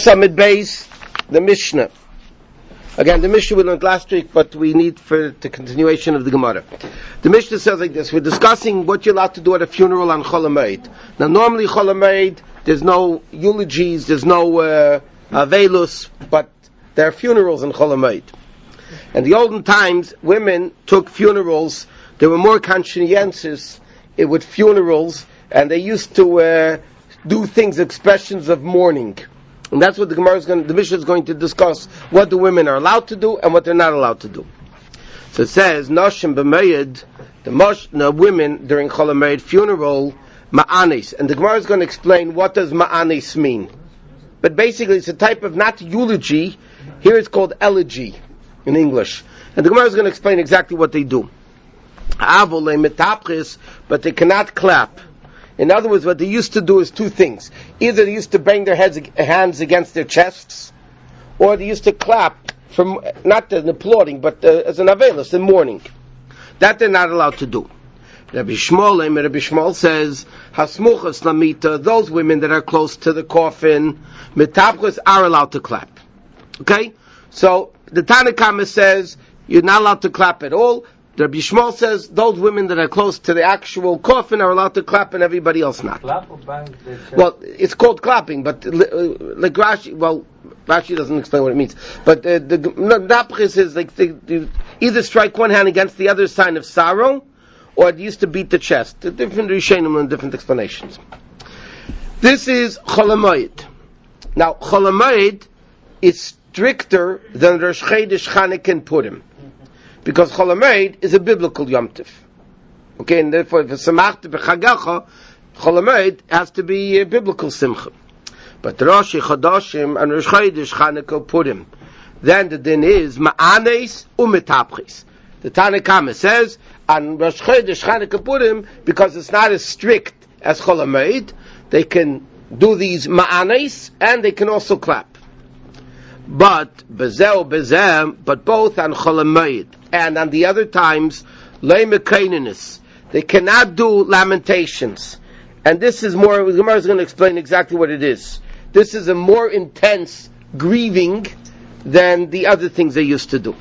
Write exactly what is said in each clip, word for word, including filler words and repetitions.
Summit base, the Mishnah. Again, the Mishnah we learned last week, but we need for the continuation of the Gemara. The Mishnah says like this: we're discussing what you're allowed to do at a funeral on Chol HaMoed. Now, normally Chol HaMoed, there's no eulogies, there's no uh, avelus, but there are funerals in Chol HaMoed. In the olden times, women took funerals. They were more conscientious with funerals, and they used to uh, do things, expressions of mourning. And that's what the Gemara is going, the Mishnah is going to discuss, what the women are allowed to do and what they're not allowed to do. So it says, Noshim b'Moed, the mosh, the women during Chol HaMoed funeral, ma'anis. And the Gemara is going to explain what does ma'anis mean. But basically it's a type of, not eulogy, here it's called elegy in English. And the Gemara is going to explain exactly what they do. Avole metapris, but they cannot clap. In other words, what they used to do is two things. Either they used to bang their heads, hands against their chests, or they used to clap, from not as an applauding, but uh, as an avelus, in mourning. That they're not allowed to do. Rabbi Shmuel, Rabbi Shmuel says, Hasmuchas lamita, those women that are close to the coffin, metapris, are allowed to clap. Okay? So, the Tanna Kama says, you're not allowed to clap at all. Rabbi Shmuel says those women that are close to the actual coffin are allowed to clap and everybody else not. Clap or bang? Well, it's called clapping, but uh, like Rashi, well, Rashi doesn't explain what it means. But uh, the Napchis is like they, they either strike one hand against the other sign of sorrow, or it used to beat the chest. The different Rishonim and different explanations. This is Chol HaMoed. Now, Chol HaMoed is stricter than Rosh Chodesh Chanukah and Purim. Because Chol HaMoed is a biblical Yom Tov. Okay, and therefore, if it's Samachta b'Chagacha, Chol HaMoed has to be a biblical Simcha. But Rosh Chodashim and Rosh Chodesh Chanukah Purim, then the din is Ma'anes u'metapchis. The Tanna Kama says, on Rosh Chodesh Chanukah Purim, because it's not as strict as Chol HaMoed, they can do these Ma'anes, and they can also clap. But bezeh bezeh, but both on Chol HaMoed and on the other times, lei mekaininus, they cannot do lamentations. And this is more, the Gemara is going to explain exactly what it is. This is a more intense grieving than the other things they used to do.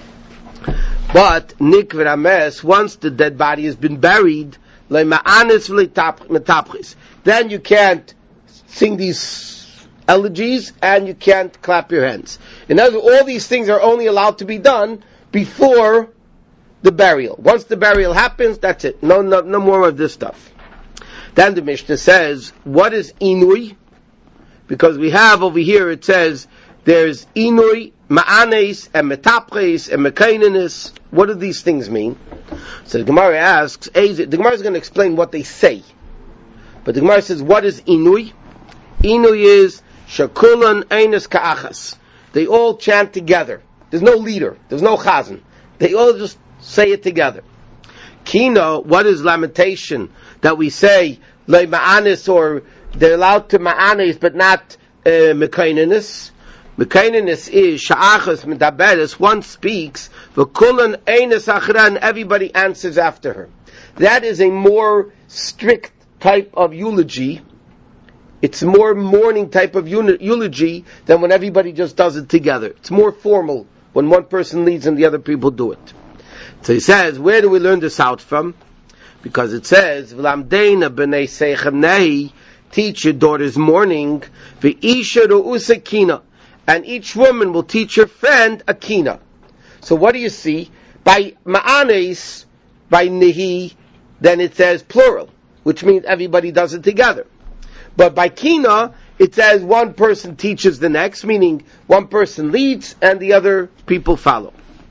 But nikver ames, once the dead body has been buried, lei ma'anis v'letapchis, then you can't sing these elegies, and you can't clap your hands. In other words, all these things are only allowed to be done before the burial. Once the burial happens, that's it. No, no, no more of this stuff. Then the Mishnah says, what is inui? Because we have over here, it says, there's inui, ma'anes, and metapres, and mekaininus. What do these things mean? So the Gemara asks, the Gemara is going to explain what they say. But the Gemara says, what is inui? Inui is shakulan einas ka'achas. They all chant together. There's no leader. There's no chazan. They all just say it together. Kino, what is lamentation? That we say le ma'anis, or they're allowed to ma'anis but not uh, mekaininus. Mekaininus is sha'achas medaberes. One speaks v'kulan einas achra, and everybody answers after her. That is a more strict type of eulogy. It's a more mourning type of eulogy than when everybody just does it together. It's more formal when one person leads and the other people do it. So he says, where do we learn this out from? Because it says, V'lamdeina b'nei seichem nehi, teach your daughters mourning, v'isha ru'usa kina, and each woman will teach her friend a kina. So what do you see? By ma'anes, by nehi, then it says plural, which means everybody does it together. But by kina, it says one person teaches the next, meaning one person leads and the other people follow.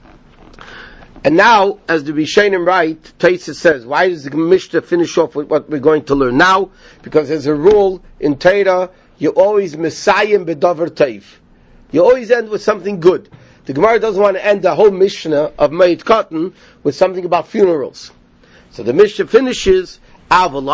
And now, as the Rishonim write, Taisa says, why does the Mishnah finish off with what we're going to learn now? Because there's a rule in Torah, you always mesayim b'davar tov. You always end with something good. The Gemara doesn't want to end the whole Mishnah of Moed Katan with something about funerals. So the Mishnah finishes, but when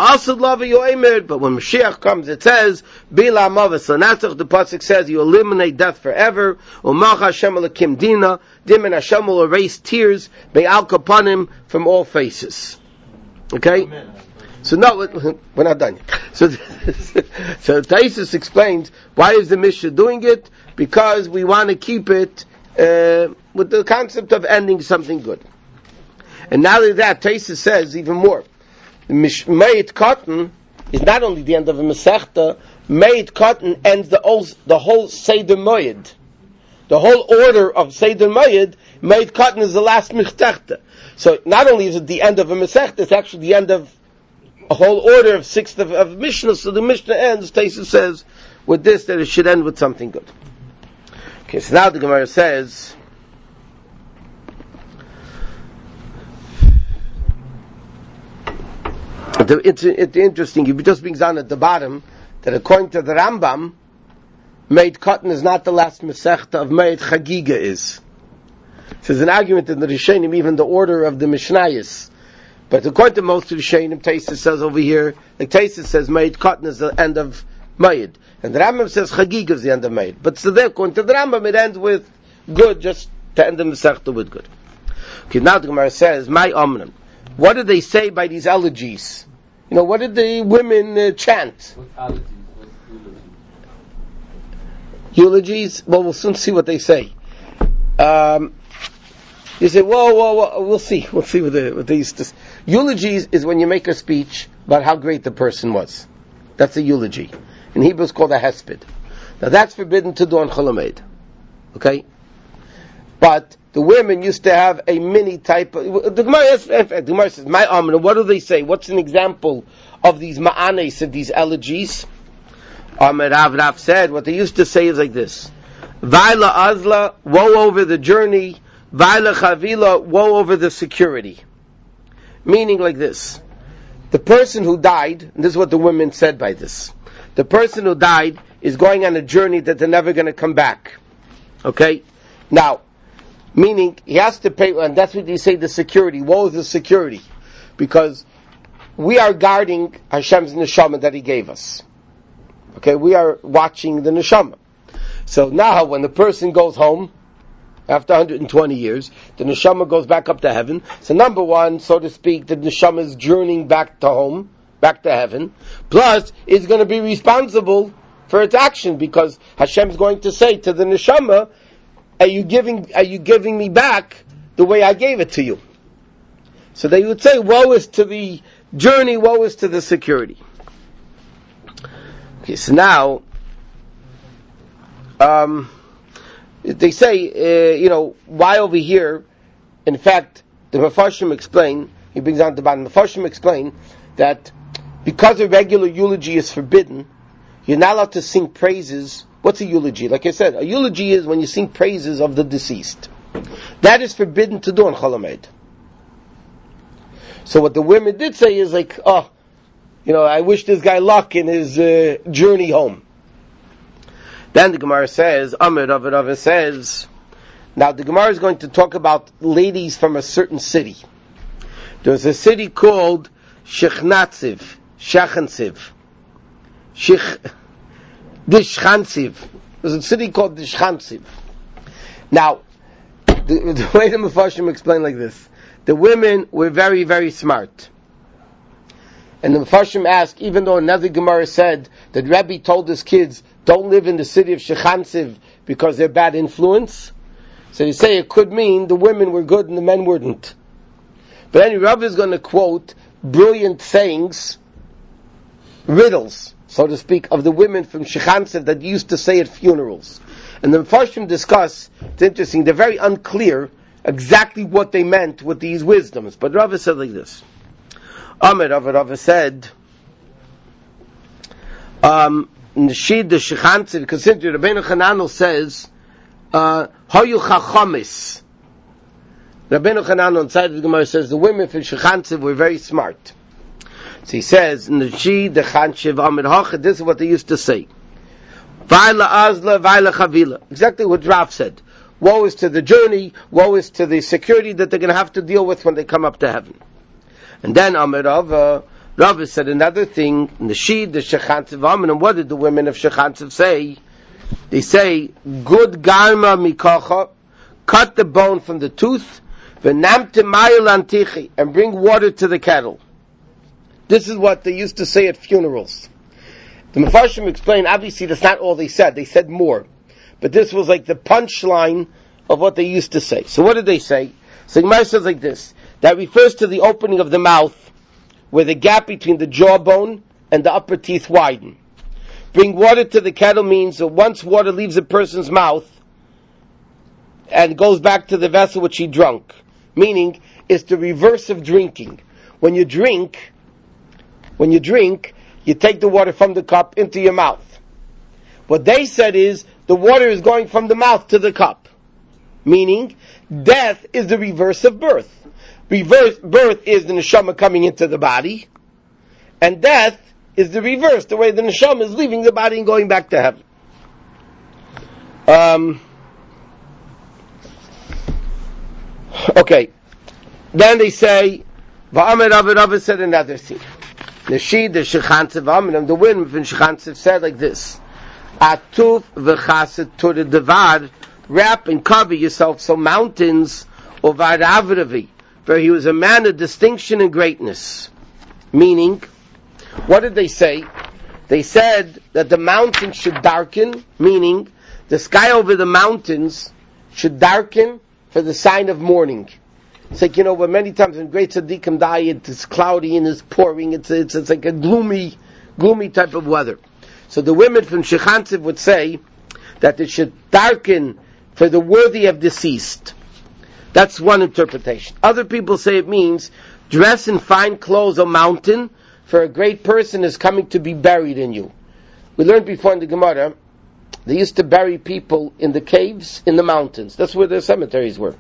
Mashiach comes, it says, Bila Mavis Lanatzach, the Pasuk says, you eliminate death forever. Umach Hashem Elakim Dina, Dim and Hashem will erase tears, Be'al Kapanim, from all faces. Okay? Amen. So no, we're not done yet. So, so Taisus explains why is the Mishnah doing it? Because we want to keep it uh, with the concept of ending something good. And not only that, Taisus says even more. Meit Cotton is not only the end of a Masechta. Meit Cotton ends the whole the whole Seder Moed. The whole order of Seder Moed. Meit Cotton is the last Michtechta. So not only is it the end of a Masechta, it's actually the end of a whole order of sixth of, of Mishnah. So the Mishnah ends, Taisus says, with this, that it should end with something good. Okay, so now the Gemara says, it's, it's interesting, it just brings down at the bottom, that according to the Rambam, Meit Cotton is not the last Masechta of Meit Chagiga is. So there's an argument in the Rishonim, even the order of the Mishnayos. But according to most of the Rishonim, Taisus says over here, like Taisus says, Meit Cotton is the end of Mayid. And the Rambam says Chagiga is the end of Mayid. But so there, according to the Rambam, it ends with good, just to end the Masechta with good. Okay, now the Gemara says, My Omnam. What did they say by these elegies? You know, what did the women uh, chant? What elegies? What's eulogies? Eulogies? Well, we'll soon see what they say. Um, You say, whoa, whoa, whoa, we'll see. We'll see what they, what they used to say. Eulogies is when you make a speech about how great the person was. That's a eulogy. In Hebrew it's called a hesped. Now that's forbidden to do on Chol Hamoed. Okay? But the women used to have a mini type of, the Gemara, the Gemara says, my Amna, what do they say? What's an example of these ma'anes, of these elegies? Amar Rav Rav said, what they used to say is like this. Vaila azla, woe over the journey, Vaila chavila, woe over the security. Meaning like this. The person who died, and this is what the women said by this, the person who died is going on a journey that they're never going to come back. Okay? Now, meaning he has to pay, and that's what you say, the security. Woe is the security. Because we are guarding Hashem's neshama that He gave us. Okay? We are watching the neshama. So now when the person goes home, after one hundred twenty years, the neshama goes back up to heaven. So number one, so to speak, the neshama is journeying back to home, back to heaven. Plus, it's going to be responsible for its action, because Hashem is going to say to the neshama, "Are you giving? Are you giving me back the way I gave it to you?" So they would say, "Woe is to the journey, woe is to the security." Okay, so now, um. They say, uh, you know, why over here? In fact, the Mefarshim explain, he brings down the bottom, the Mefarshim explain that because a regular eulogy is forbidden, you're not allowed to sing praises. What's a eulogy? Like I said, a eulogy is when you sing praises of the deceased. That is forbidden to do on Chol Hamoed. So what the women did say is like, oh, you know, I wish this guy luck in his uh, journey home. Then the Gemara says, Amar Rav Rav says, now the Gemara is going to talk about ladies from a certain city. There's a city called Shechnatziv, Shechansiv, Shech, Dishchansiv. There's a city called Dishchansiv. Now, the, the way the Mefarshim explain like this, the women were very, very smart. And the Mefarshim ask, even though another Gemara said that Rebbe told his kids, don't live in the city of Shechansiv because they're bad influence. So you say it could mean the women were good and the men weren't. But anyway, Rav is going to quote brilliant sayings, riddles, so to speak, of the women from Shechansiv that used to say at funerals. And the Mefarshim discuss, it's interesting, they're very unclear exactly what they meant with these wisdoms. But Rav said like this. Amar Rav Rav said, um, Nashid the Shechansiv, consider Rabbeinu Hananel says, Hoyu Chachamis. Rabbeinu Hananel inside the Gemara says the women from Shechansiv were very smart. So he says, Nashid the Chanshiv Amid Hachad, this is what they used to say. Vaila Azla, Vaila Chavila. Exactly what Rav said. Woe is to the journey, woe is to the security that they're going to have to deal with when they come up to heaven. And then Amar Rav, Rav said another thing, Nashid, the Shechansiv Amen, and what did the women of Shechansiv say? They say, good garma mikacha, cut the bone from the tooth, v'namte mayil antichi, and bring water to the kettle. This is what they used to say at funerals. The Mefarshim explained, obviously that's not all they said, they said more. But this was like the punchline of what they used to say. So what did they say? So Gemara says like this, that refers to the opening of the mouth, where the gap between the jawbone and the upper teeth widen. Bring water to the kettle means that once water leaves a person's mouth and goes back to the vessel which he drunk, meaning it's the reverse of drinking. When you drink, when you drink, you take the water from the cup into your mouth. What they said is, the water is going from the mouth to the cup. Meaning, death is the reverse of birth. Reverse, birth is the neshama coming into the body, and death is the reverse, the way the neshama is leaving the body and going back to heaven. Um, okay. Then they say, Va'amar Rav Rav said another thing. Nashid, the Shechansev Amram, the women from Shechansev said like this, Atuf v'chaset to the devar, wrap and cover yourself, so mountains, ovar avravi, for he was a man of distinction and greatness. Meaning, what did they say? They said that the mountains should darken, meaning the sky over the mountains should darken for the sign of mourning. It's like, you know, when many times when great tzaddikim die, it's cloudy and it's pouring, it's, it's, it's like a gloomy, gloomy type of weather. So the women from Shechansev would say that it should darken for the worthy of deceased. That's one interpretation. Other people say it means dress in fine clothes, O mountain, for a great person is coming to be buried in you. We learned before in the Gemara, they used to bury people in the caves, in the mountains. That's where their cemeteries were.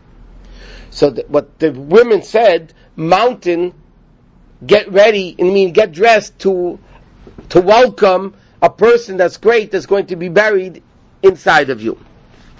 So the, what the women said, mountain, get ready, I mean get dressed to to welcome a person that's great, that's going to be buried inside of you.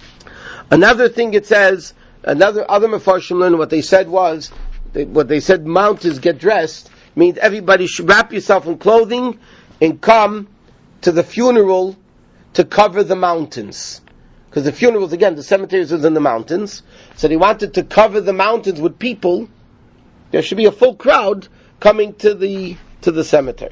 Another thing it says, another other Mefarshim learned what they said was, they, what they said, mountains get dressed, means everybody should wrap yourself in clothing and come to the funeral to cover the mountains. Because the funerals, again, the cemeteries was in the mountains, so they wanted to cover the mountains with people. There should be a full crowd coming to the to the cemetery.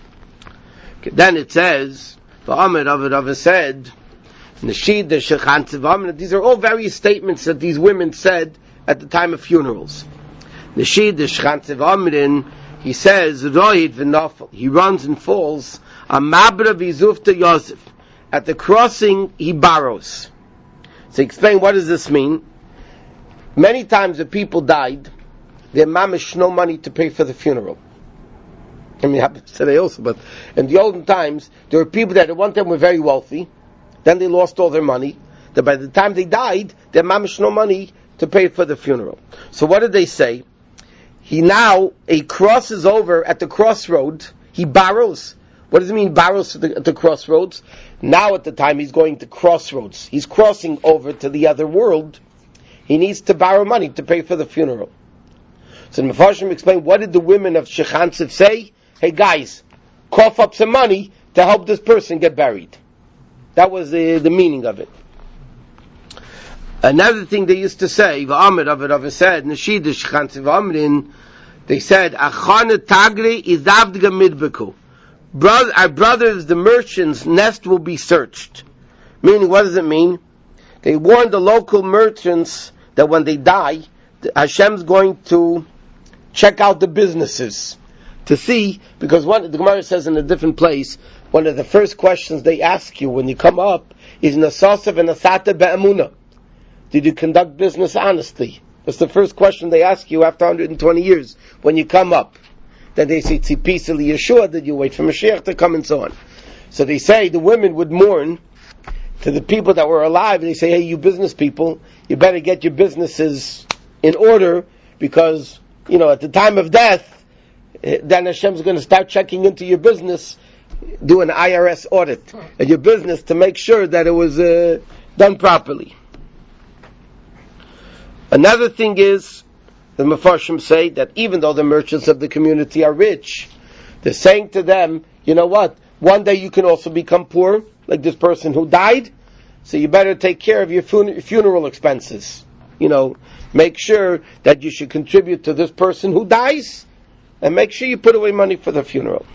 Okay, then it says, V'amar Rav Rav said, Nashid the Shechansev Amram. These are all various statements that these women said at the time of funerals. Nashid the Shechansev Amram, he says, Rohid v'nafel, he runs and falls, Amabra v'zufta Yosef. At the crossing, he borrows. So explain, what does this mean? Many times the people died, their mamish no money to pay for the funeral. I mean, it happens today also, but in the olden times, there were people that at one time were very wealthy, then they lost all their money, that by the time they died, their mamish no money to pay for the funeral. So what did they say? He now, he crosses over at the crossroad, he borrows. What does it mean, borrows at the, at the crossroads? Now at the time he's going to crossroads. He's crossing over to the other world. He needs to borrow money to pay for the funeral. So the Mefarshim explained, what did the women of Shechansev say? Hey guys, cough up some money to help this person get buried. That was the, the meaning of it. Another thing they used to say, V'amar Rav Rav said, Nashid Shechansev Amrin, they said, Achana Tagri Izavdga Midbeku. Brother, our brothers, the merchants' nest will be searched. Meaning, what does it mean? They warned the local merchants that when they die, Hashem's going to check out the businesses to see, because one, the Gemara says in a different place, one of the first questions they ask you when you come up is Nasasav and Nasata Be'amuna. Did you conduct business honestly? That's the first question they ask you after one hundred twenty years when you come up. Then they say, Tzipisa li Yeshua, that you wait for Mashiach to come and so on. So they say the women would mourn to the people that were alive, and they say, hey, you business people, you better get your businesses in order, because, you know, at the time of death, then Hashem's going to start checking into your business, do an I R S audit at your business to make sure that it was uh, done properly. Another thing is, the Mefarshim say that even though the merchants of the community are rich, they're saying to them, you know what, one day you can also become poor, like this person who died, so you better take care of your fun- funeral expenses. You know, make sure that you should contribute to this person who dies, and make sure you put away money for the funeral.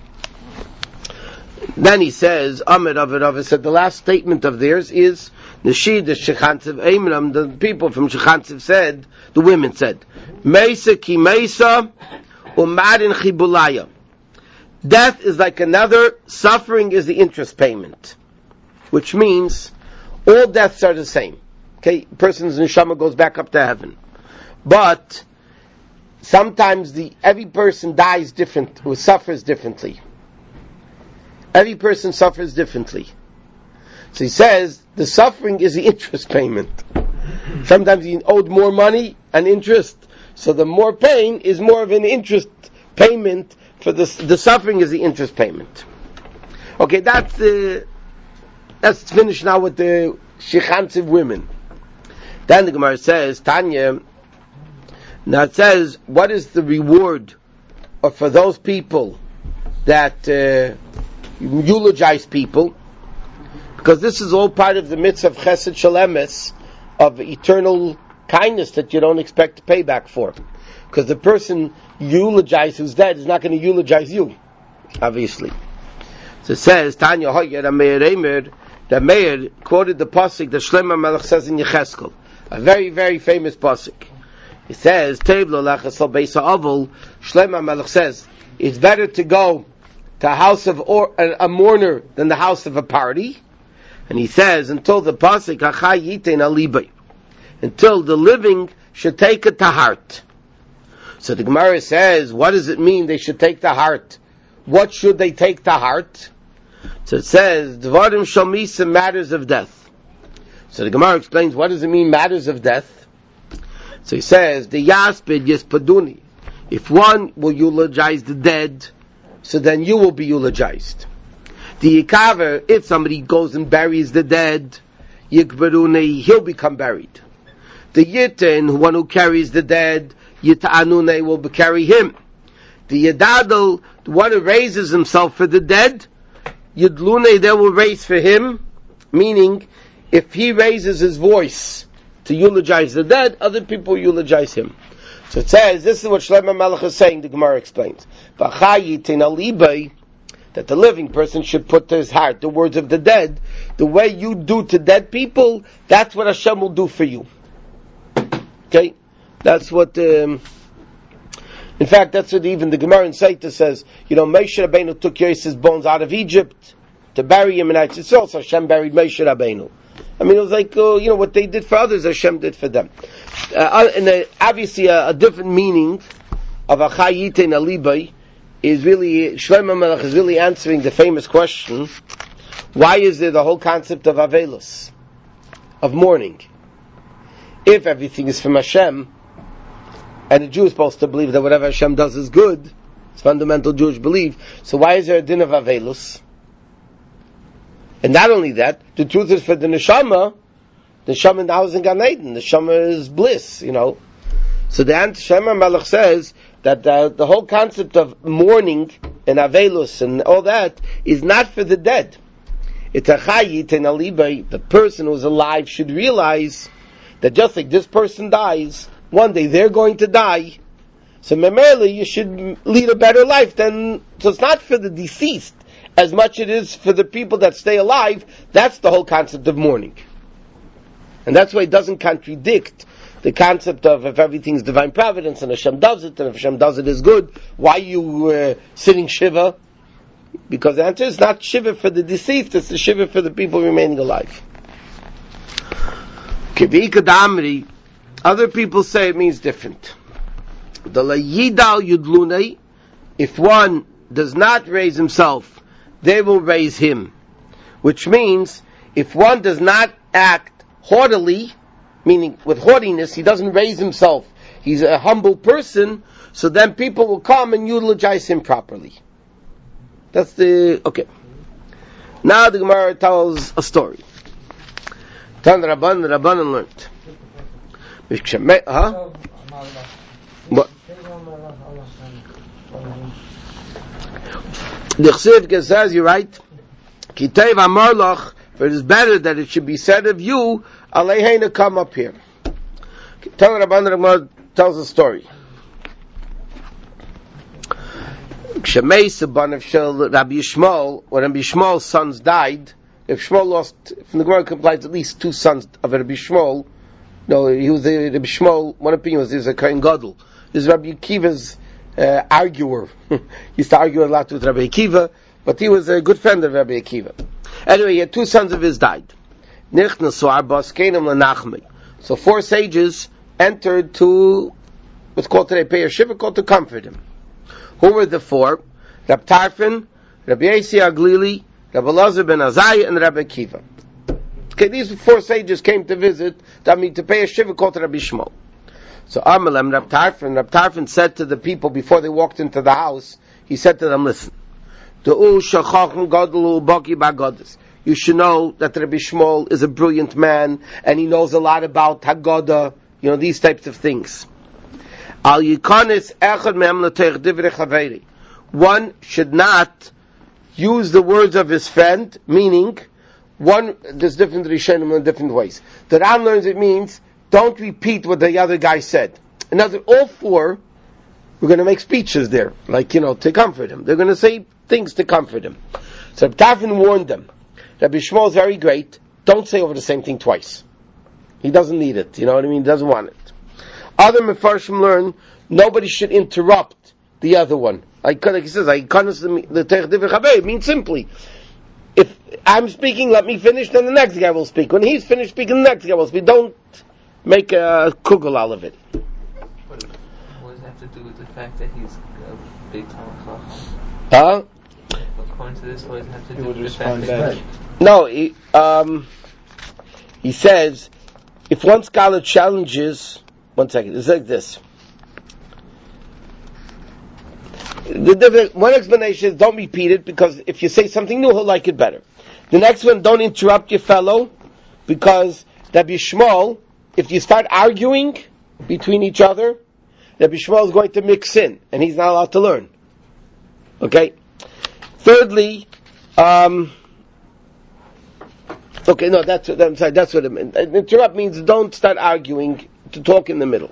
Then he says, Amid Avid Avid said the last statement of theirs is Nashid the Shechantiv Eimram, the people from Shechantiv said, the women said, Mesa ki Mesa umadin chibulaya. Death is like another, suffering is the interest payment. Which means all deaths are the same. Okay, person's neshama goes back up to heaven. But sometimes the every person dies different, or suffers differently. Every person suffers differently. So he says, the suffering is the interest payment. Sometimes he owed more money and interest, so the more pain is more of an interest payment for the the suffering is the interest payment. Okay, that's the, let's finish now with the Shechantiv women. Then the Gemara says, Tanya, now it says, what is the reward of, for those people that uh, eulogize people? Because this is all part of the mitzvah of Chesed Shalemes, of eternal kindness that you don't expect to pay back for. Because the person eulogized who's dead is not going to eulogize you, obviously. So it says, Tanya Hoyer, the Meir Eimer, the Meir quoted the pasuk that Shlomo Melech says in Yecheskel, a very, very famous pasuk. He says, Tevlo lachasal beisa avol, Shlomo Melech says, it's better to go to a house of or, a, a mourner than the house of a party. And he says, until the pasuk achai yitein alibay, until the living should take it to heart. So the Gemara says, what does it mean they should take to heart? What should they take to heart? So it says, Dvarim shalmisa, matters of death. So the Gemara explains, what does it mean, matters of death? So he says, the yaspid yispaduni. If one will eulogize the dead, so then you will be eulogized. The yikaver, if somebody goes and buries the dead, yikbarune, he'll become buried. The yitin, one who carries the dead, yita'anune, will carry him. The yadadal, the one who raises himself for the dead, yidlune, they will raise for him, meaning, if he raises his voice to eulogize the dead, other people eulogize him. So it says, this is what Shlomo Melech is saying, the Gemara explains. That the living person should put to his heart the words of the dead. The way you do to dead people, that's what Hashem will do for you. Okay? That's what, um, in fact, that's what even the Gemara in Saita says, you know, Moshe Rabbeinu took Yosef's bones out of Egypt to bury him in Eretz Yisrael, so Hashem buried Moshe Rabbeinu. I mean, it was like, uh, you know, what they did for others, Hashem did for them. Uh, and uh, obviously a, a different meaning of Achai Yitein Alibay is really, Shlomo Melech is really answering the famous question, why is there the whole concept of Avelus, of mourning? If everything is from Hashem, and the Jew is supposed to believe that whatever Hashem does is good, it's fundamental Jewish belief, so why is there a din of Avelus? And not only that, the truth is for the Neshama, the Neshama now is in Gan Eden, the Neshama is bliss, you know. So the Shlomo Melech says that the, the whole concept of mourning and Avelus and all that is not for the dead. It's a chayit and alibay. The person who's alive should realize that just like this person dies, one day they're going to die. So primarily you should lead a better life than, so it's not for the deceased as much it is for the people that stay alive. That's the whole concept of mourning. And that's why it doesn't contradict the concept of if everything's divine providence and Hashem does it, and if Hashem does it is good, why are you uh, sitting Shiva? Because the answer is not Shiva for the deceased, it's the Shiva for the people remaining alive. Other people say it means different. The Yidal Yudlune, if one does not raise himself, they will raise him. Which means, if one does not act haughtily, meaning with haughtiness, he doesn't raise himself, he's a humble person, so then people will come and eulogize him properly. That's the, okay. Now the Gemara tells a story. Tan Rabban, the Rabbanan learned. Huh? What? The Chsiv says, you're right. Kitev Amarlach, for it is better that it should be said of you, Aleihena, come up here. Tan Rabban, the Rabban tells a story. Kshemeisa banav shel Rabbi Yishmael, when Rabbi Yishmael's sons died, if Shmuel lost, from the Gemara complies at least two sons of Rabbi Yishmael. No, he was the Rabbi Yishmael. One opinion was he was a Kohen Gadol. This is Rabbi Akiva's uh, arguer. He used to argue a lot with Rabbi Akiva, but he was a good friend of Rabbi Akiva. Anyway, he had two sons of his died. So four sages entered to what's called today Peir Shiva, called to comfort him. Who were the four? Rab Tarfon, Rabbi Yossi Aglili, Rabbi Elazar ben Azariah, and Rabbi Akiva. Okay, these four sages came to visit, I mean, to pay a shiva called to Rabbi Shmuel. So Amalem, Rab Tarfon, Rab Tarfon said to the people before they walked into the house, he said to them, listen, you should know that Rabbi Shmuel is a brilliant man, and he knows a lot about Haggadah, you know, these types of things. One should not use the words of his friend, meaning, one, there's different Rishonim in different ways. The Ram learns it means, don't repeat what the other guy said. In other words, all four, we're going to make speeches there, like, you know, to comfort him. They're going to say things to comfort him. So Rabbi Tarfon warned them, Rabbi Shmuel is very great, don't say over the same thing twice. He doesn't need it, you know what I mean? He doesn't want it. Other Mefarshim learn, nobody should interrupt the other one. Like, like he says, it means simply, if I'm speaking, let me finish, then the next guy will speak. When he's finished speaking, the next guy will speak. Don't make a kugel out of it. What does that have to do with the fact that he's a big Talmud Chacham? Huh? According to this, what does it have to do with the fact that he... No, he, um, he says, if one scholar challenges, one second, it's like this. The different, one explanation is don't repeat it, because if you say something new, he'll like it better. The next one, don't interrupt your fellow, because Rabbi Shmuel, if you start arguing between each other, Rabbi Shmuel is going to mix in, and he's not allowed to learn. Okay? Thirdly, um, okay, no, that's what, I'm sorry, that's what it means. Interrupt means don't start arguing, to talk in the middle.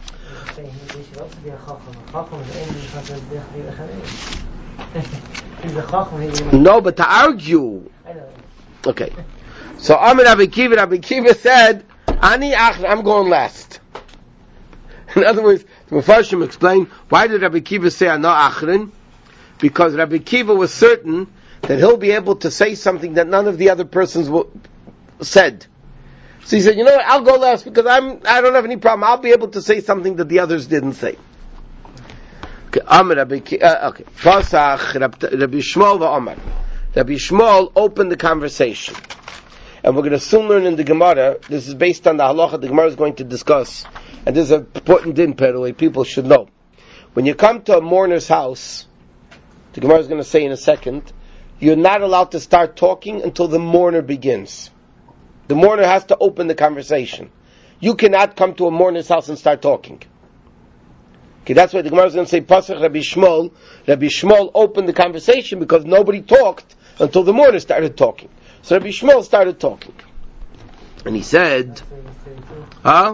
No, but to argue. Okay. So Amir Rabbi Akiva, Rabbi Akiva said, Ani Achra, I'm going last. In other words, the Mefarshim explain, why did Rabbi Akiva say Ana Achrin? Because Rabbi Akiva was certain that he'll be able to say something that none of the other persons w- said. So he said, you know what, I'll go last because I'm, I don't have any problem. I'll be able to say something that the others didn't say. Okay, Amr Rabbi, uh, okay. Pasach, Rabbi Shmuel v'Amar. Rabbi Shmuel opened the conversation. And we're going to soon learn in the Gemara, this is based on the halacha the Gemara is going to discuss. And this is an important din, by the way, people should know. When you come to a mourner's house, the Gemara is going to say in a second, you're not allowed to start talking until the mourner begins. The mourner has to open the conversation. You cannot come to a mourner's house and start talking. Okay, that's why the Gemara is going to say, Pasach Rabbi Shmuel. Rabbi Shmuel opened the conversation because nobody talked until the mourner started talking. So Rabbi Shmuel started talking. And he said, huh?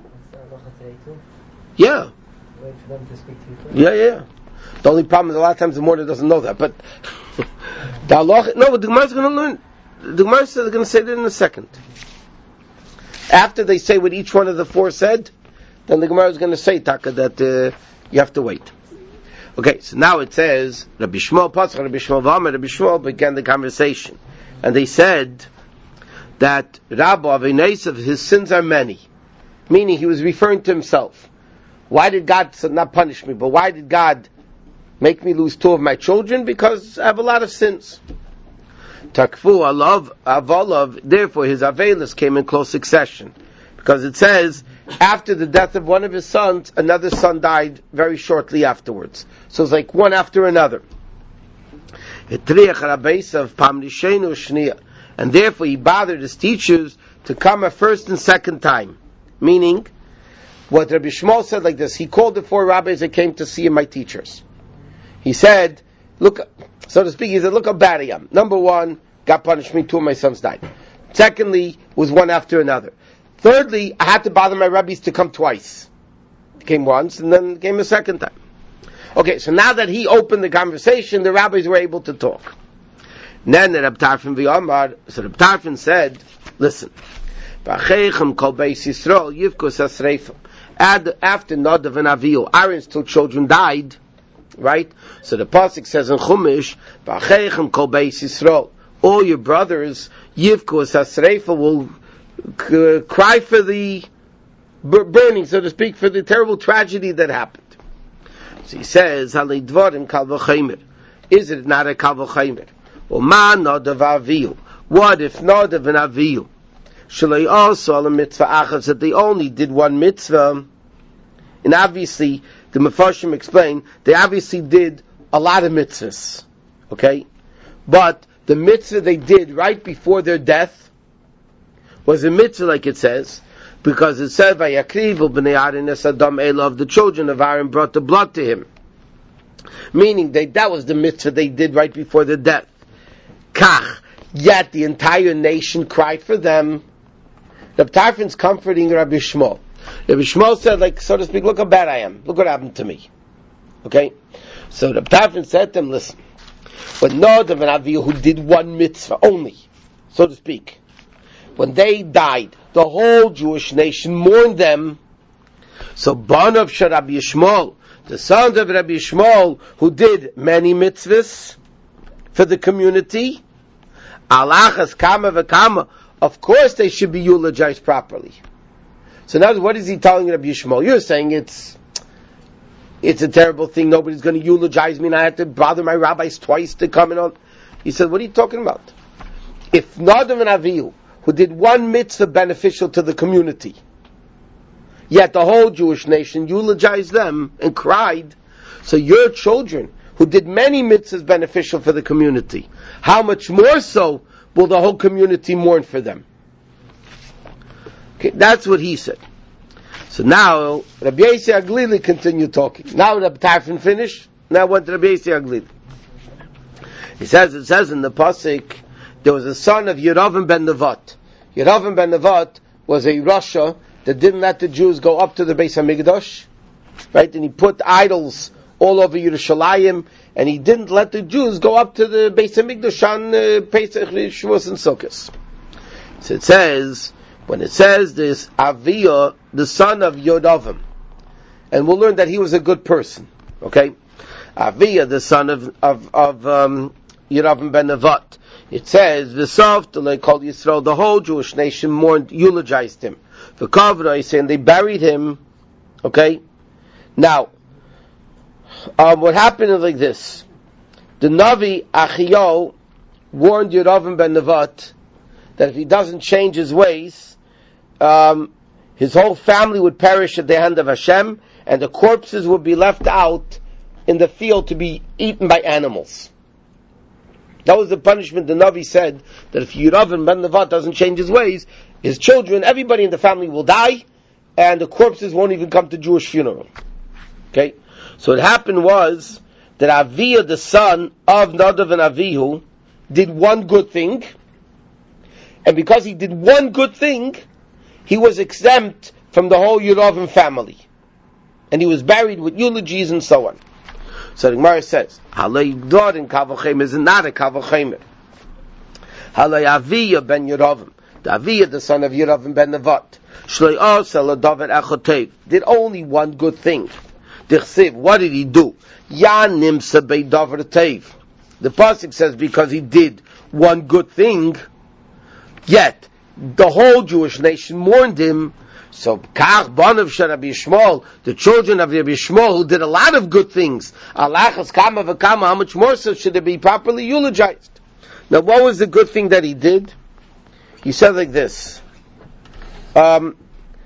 Yeah. Yeah, yeah. The only problem is a lot of times the mourner doesn't know that. But the Allah, no, but the Gemara is going to learn. The Gemara is going to say that in a second. After they say what each one of the four said, then the Gemara is going to say, Taka, that uh, you have to wait. Okay, so now it says, Rabbi Shmuel, Pasach, Rabbi Shmuel, V'Amar, Rabbi Shmuel began the conversation. And they said that Rabbi Avinesav, his sins are many. Meaning he was referring to himself. Why did God not punish me, but why did God make me lose two of my children? Because I have a lot of sins. Takfu alav avalav, therefore his avelis came in close succession. Because it says, after the death of one of his sons, another son died very shortly afterwards. So it's like one after another. And therefore he bothered his teachers to come a first and second time. Meaning, what Rabbi Shmuel said like this, he called the four rabbis that came to see him, my teachers. He said, look, so to speak, he said, look how bad I am. Number one, God punished me, two of my sons died. Secondly, was one after another. Thirdly, I had to bother my rabbis to come twice. He came once, and then came a second time. Okay, so now that he opened the conversation, the rabbis were able to talk. Then the Reb Tarfon v'Amar, so Reb Tarfon said, listen, B'acheichem kol beis Yisrael yivkos asreifim. After Nadav and Avihu, Aaron's two children died, right? So the pasuk says in Chumash, B'acheichem kol beis Yisrael, all your brothers, yivkos asreifim, will c- cry for the burning, so to speak, for the terrible tragedy that happened. So he says, Halei dvarim kal v'chaymer. Is it not a kal v'chaymer? Well, ma Nadav Avihu. What if Nadav and Avihu shalei also al mitzvah achas, that they only did one mitzvah? And obviously, the Mefarshim explain, they obviously did a lot of mitzvahs. Okay? But the mitzvah they did right before their death was a mitzvah, like it says, because it said, Vayakrivu b'nei Aaron es Adam Elov, the children of Aaron brought the blood to him. Meaning, they, that was the mitzvah they did right before their death. Kach, yet the entire nation cried for them. Reb Tarfon's comforting Rabbi Shmuel. Rabbi Shmuel said, like, so to speak, look how bad I am. Look what happened to me. Okay? So Reb Tarfon said to him, listen, when Nadav and Avihu, who did one mitzvah only, so to speak, when they died, the whole Jewish nation mourned them. So Banav Shel Rabbi Shmuel, the sons of Rabbi Shmuel, who did many mitzvahs for the community, alachas kama v'kama, of course they should be eulogized properly. So now what is he telling Rabbi Shmuel? You're saying it's it's a terrible thing, nobody's going to eulogize me and I have to bother my rabbis twice to come in on. He said, what are you talking about? If Nadav and Avihu, who did one mitzvah beneficial to the community, yet the whole Jewish nation eulogized them and cried, so your children, who did many mitzvahs beneficial for the community, how much more so will the whole community mourn for them? Okay, that's what he said. So now, Rabbi Yossi Aglili continued talking. Now Rabbi Tarfon finished, now went to Rabbi Yossi Aglili. He says, it says in the pasuk, there was a son of Yeravim ben Nevat. Yeravim ben Nevat was a Rasha that didn't let the Jews go up to the Beis HaMikdash, right? And he put idols all over Yerushalayim, and he didn't let the Jews go up to the Beis HaMikdash on uh, Pesach, Shavuos, and Sukkot. So it says, when it says this, Aviyah, the son of Yeravim, and we'll learn that he was a good person, okay? Aviyah, the son of of, of um, Yeravim ben Nevat. It says, V'sov, they called Yisrael, the whole Jewish nation mourned, eulogized him. The Kavra, he's saying, they buried him, okay? Now, um, what happened is like this. The Navi, Achio, warned Yeravim ben Nevat that if he doesn't change his ways, um, his whole family would perish at the hand of Hashem, and the corpses would be left out in the field to be eaten by animals. That was the punishment. The Navi said that if Yeravim ben Nevat doesn't change his ways, his children, everybody in the family will die, and the corpses won't even come to Jewish funeral. Okay? So what happened was that Aviyah, the son of Nadav and Avihu, did one good thing, and because he did one good thing, he was exempt from the whole Yeravim family. And he was buried with eulogies and so on. So the Gemara says, Halei Dorin Kavochem is not a Kavochem. Halei Aviyah ben Yeravim. The Aviyah, the son of Yeravim ben Nevat. Shloi Osel David Echotev. Did only one good thing. Dichsiv, what did he do? Yan Nimsa Bei David Tev. The pasuk says because he did one good thing, yet the whole Jewish nation mourned him. So, Kach Banav Shel Rabbi Shmuel, the children of Rabbi Shmuel, who did a lot of good things, Alachas Kama V'Kama, how much more so should it be properly eulogized? Now, what was the good thing that he did? He said like this. Um,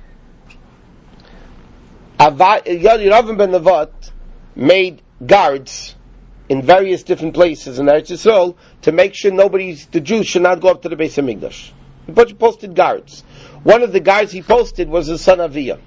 Yeravim ben Nevat made guards in various different places in Eretz Yisrael to make sure nobody, the Jews, should not go up to the Beis HaMikdash. He posted guards. One of the guys he posted was his son Aviyah.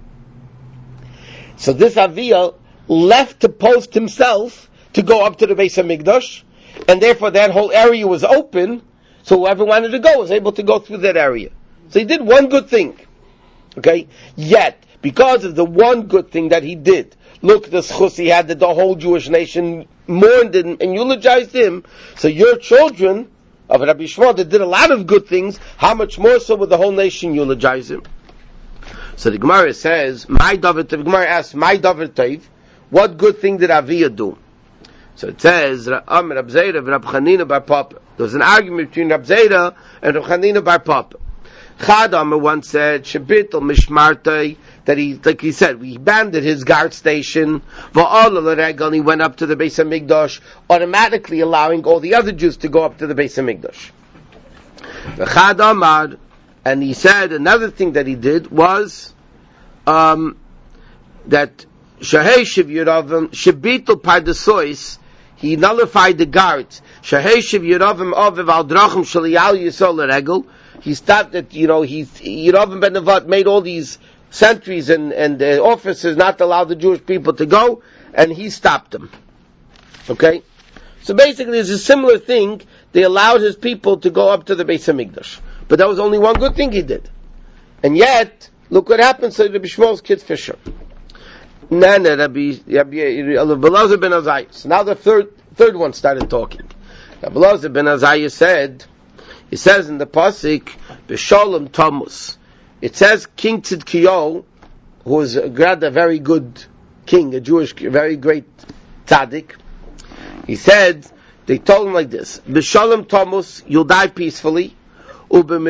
So this Aviyah left to post himself to go up to the Beis HaMikdash, and therefore that whole area was open, so whoever wanted to go was able to go through that area. So he did one good thing. Okay? Yet, because of the one good thing that he did, look, the schus he had that the whole Jewish nation mourned him and eulogized him, so your children of Rabbi Shmuel that did a lot of good things, how much more so would the whole nation eulogize him? So the Gemara says, my David, the Gemara asks, my David Tov, what good thing did Aviyah do? So it says, Rab Zera and Rab Chanina bar Papa. There was an argument between Rab Zera and Rab Chanina bar Papa. Chad Amar once said, Shebitel Mishmartei, that he, like he said, we abandoned his guard station, Va'ala l'regel, he went up to the Beis HaMikdash, automatically allowing all the other Jews to go up to the Beis HaMikdash. Chad Amar, and he said another thing that he did was um, that Shahei Shiv Yeravim Shebitel Pardesois, he nullified the guards. Shahei Shiv Yeravim Aviv Al Drachim Shaliyal Yisol L'Regel. He stopped it. You know, he Yeravim ben Nevat made all these sentries and and uh, officers not to allow the Jewish people to go, and he stopped them. Okay, so basically, it's a similar thing. They allowed his people to go up to the Beis HaMikdash. But that was only one good thing he did. And yet, look what happened to Rabbi Shmuel's kid Fisher. Nana, Rabbi Elazar ben Azariah. So now the third third one started talking. Rabbi Elazar ben Azariah said, he says in the Pasuk, B'Shalom Tamus. It says King Tzidkiyahu, who was a, a very good king, a Jewish, very great tzaddik. He said, they told him like this, B'Shalom Tamus, you'll die peacefully. And like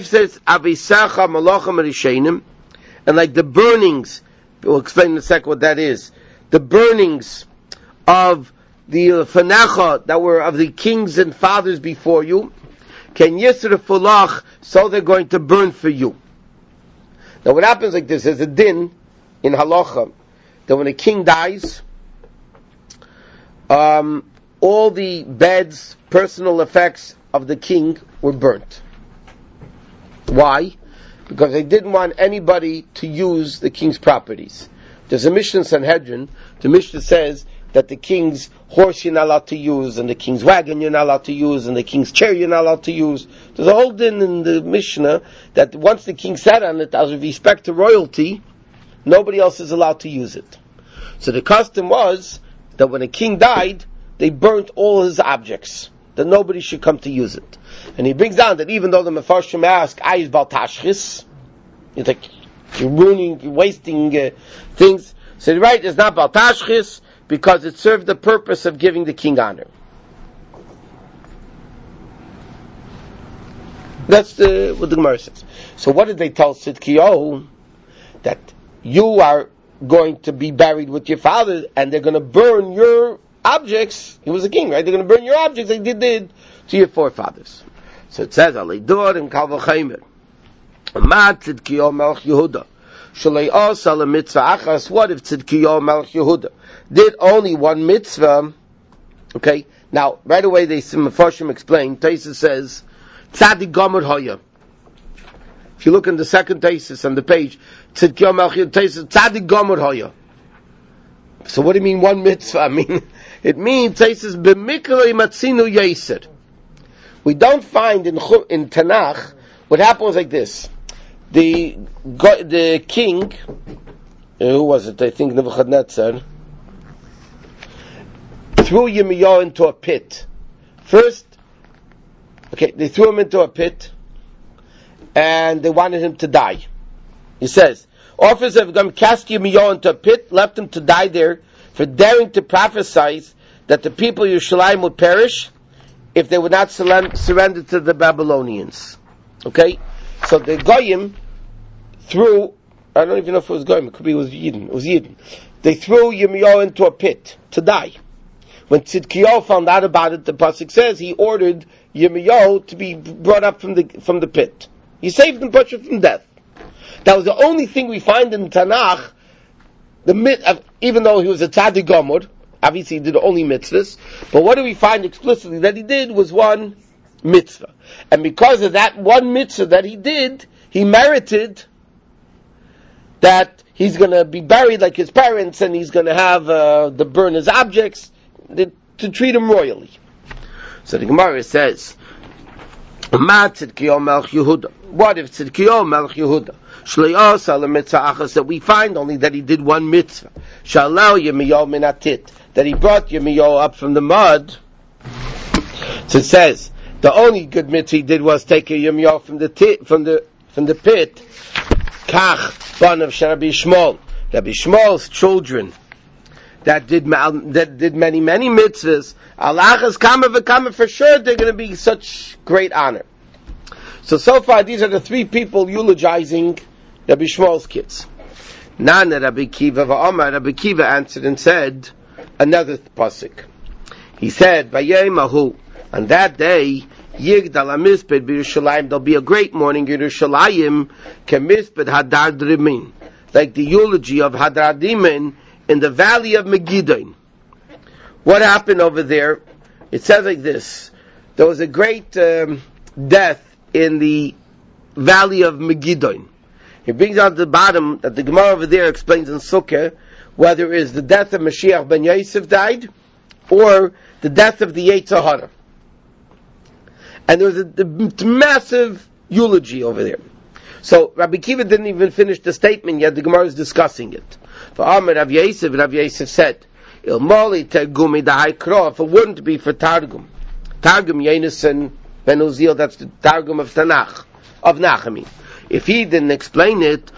the burnings, we'll explain in a second what that is. The burnings of the Fanecha that were of the kings and fathers before you, Ken Yisrafulach, so they're going to burn for you. Now what happens like this, there's a din in Halacha, that when a king dies, um, all the beds, personal effects of the king were burnt. Why? Because they didn't want anybody to use the king's properties. There's a Mishnah in Sanhedrin. The Mishnah says that the king's horse you're not allowed to use, and the king's wagon you're not allowed to use, and the king's chair you're not allowed to use. There's a whole din in the Mishnah that once the king sat on it, out of respect to royalty, nobody else is allowed to use it. So the custom was that when a king died, they burnt all his objects, that nobody should come to use it. And he brings down that even though the Mefarshim ask, Ayis Bal Tashchis, it's like, you're ruining, you're wasting uh, things. So you're right, it's not Bal Tashchis, because it served the purpose of giving the king honor. That's the, what the Gemara says. So what did they tell Tzidkiyahu? That you are going to be buried with your father, and they're going to burn your objects. He was a king, right? They're going to burn your objects like they did to your forefathers. So it says, Aleidur and Kal V'Chaimer. Amad Tzidkiyahu Melech Yehuda. Shalei Asa Mitzvah Achas. What if Tzidkiyahu Melech Yehuda did only one mitzvah? Okay. Now, right away, they Mefarshim explain. Taisa says, Tzadik Gomer Hoya. If you look in the second Taisis on the page, Tzidkiyahu Melech Yehuda, Taisa Tzadik Gomer Hoya. So what do you mean one mitzvah? I mean, it means Taisis B'Mikrei Matzinu Yeiser. We don't find in in Tanakh what happened was like this. The the king, who was it? I think Nebuchadnezzar, threw Yirmiyahu into a pit. First, okay, they threw him into a pit, and they wanted him to die. He says, officers have gone cast Yirmiyahu into a pit, left him to die there for daring to prophesy that the people of Yerushalayim would perish if they would not surrender to the Babylonians. Okay? So the Goyim threw, I don't even know if it was Goyim, it could be it was Yidden, it was Yidden. They threw Yirmiyahu into a pit to die. When Tzidkiyahu found out about it, the Pasuk says he ordered Yirmiyahu to be brought up from the from the pit. He saved him from death. That was the only thing we find in Tanakh, the even though he was a Tzaddik Gomer, obviously he did only mitzvahs, but what do we find explicitly that he did was one mitzvah. And because of that one mitzvah that he did, he merited that he's going to be buried like his parents, and he's going to have uh, the burn his objects, the, to treat him royally. So the Gemara says, Ma Tzidkiyahu Melech Yehuda. What if Tzidkiyahu Melech Yehuda Shlei Asa L'Mitzvah Achas, that we find only that he did one mitzvah, Shalal Yirmiyahu Min Atit, that he brought Yirmiyahu up from the mud. So it says the only good mitzvah he did was take a Yirmiyahu from the tit, from the from the pit. Kach ban of Rabbi Shmuel, Rabbi Shmuel's children that did that did many many mitzvahs. Allah is kama v'kama, for sure they're going to be such great honor. So so far these are the three people eulogizing Rabbi Shmuel's kids. Nana Rabbi Kiva v'Amar, Rabbi Kiva answered and said another pasuk. He said, "Vayemahu." On that day, Yigdal HaMizped b'Yerushalayim, there'll be a great morning in Yerushalayim, keMizped Hadar Drimin, like the eulogy of Hadar Drimin in the valley of Megiddo. What happened over there? It says like this: there was a great um, death in the valley of Megiddo. He brings out the bottom that the Gemara over there explains in Sukkah whether it is the death of Mashiach ben Yosef died or the death of the Yetzer Hara. And there was a, a massive eulogy over there. So Rabbi Kiva didn't even finish the statement yet. The Gemara is discussing it. For Amar Rav Yosef, Rav Yosef said, Il Moli Targumi Dahai Kro, if it wouldn't be for Targum. Targum Yenison Ben Uziel, that's the Targum of Tanakh, of Nachami. If he didn't explain it,